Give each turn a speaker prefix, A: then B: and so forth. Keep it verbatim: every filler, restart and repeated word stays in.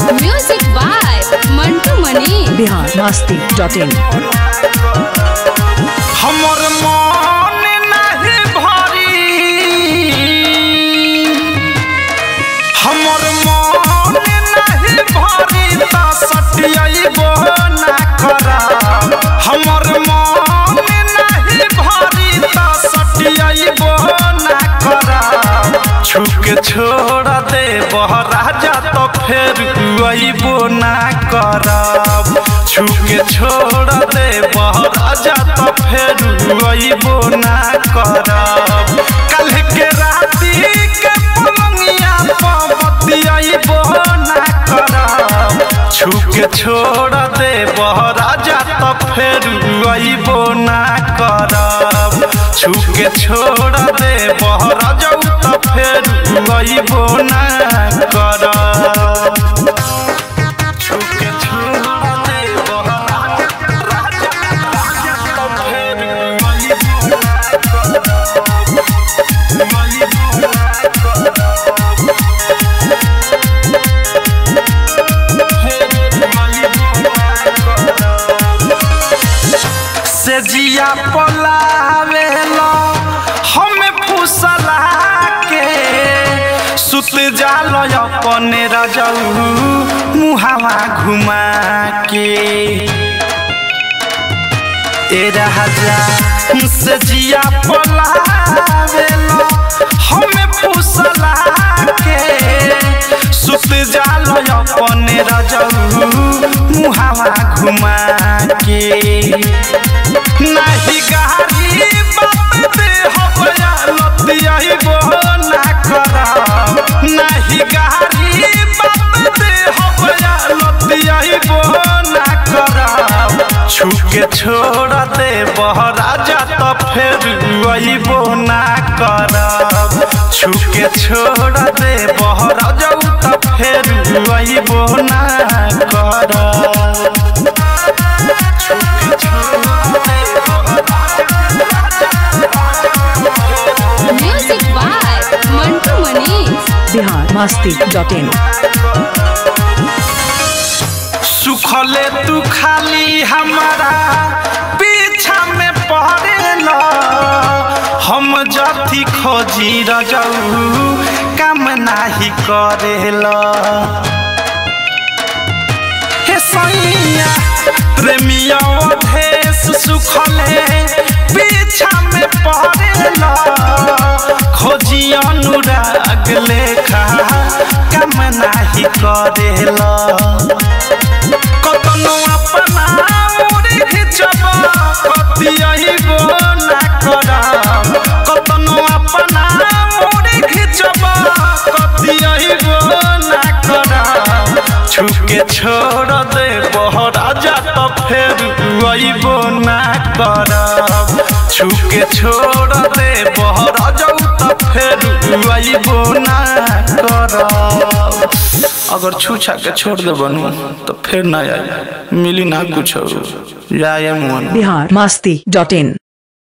A: Music by Mantu Mani.
B: Bihar Masti dot in.
C: हमर मन नहीं भरी, हमर मन नहीं भरी त सटियबो ना करब। हमर मन नहीं भरी त सटियबो ना करब। छुके छोड़ दे राजा तो फेर अइबो ना करब। छुके छोड़ दे राजा तो फेर अइबो ना करब। कल के राती के पलंगिया पबती अइबो ना करब। छुके छोड़ दे राजा तो फेर अइबो ना करब। छुके छोड़ दे राजा तो फेर अइबो ना करब। छुके छोड़ दे राजा तो फेर अइबो ना करब। से जिया पलावेला हमें फुसला के सुत जाल अपने रजऊ मुहावा घुमा के। ए राजा से जिया पलावेला हमें फुसला के सुत जाल अपने रजऊ मुहावा घुमा के। नहीं गारी बात दे हबया लतियबो ना करब। नहीं गारी बात दे हबया लतियबो ना करब। छुके छोड़ दे राजा तो फेर अइबो ना करब। छुके छोड़ दे राजा तो फेर अइबो ना करब। छुके छोड़ दे
A: music by Mantu Mani.
B: Bihar Masti dot in.
C: सुखले तू खाली हमारा पीछा में पड़ेला। हम जथी खोजी रजऊ काम नाही करेला। हे सैया प्रेमिया देश सुखले पीछा में पड़ेला। खोजी अनुराग लेखा काम नाही करेला। कतनो अपना मुड़ी खिचब कतियबो ना करब। कतनो अपना मुड़ी खिचब कतियबो ना करब। छुके छोड़ दे राजा तो फेर अइबो ना करब। छुके छोड़ दे राजा तो फेर अइबो ना करब। अगर छूछा के छोड़ दे बनू तो फिर ना आए मिली ना कुछ जाए मन।
B: बिहार मस्ती डॉट इन।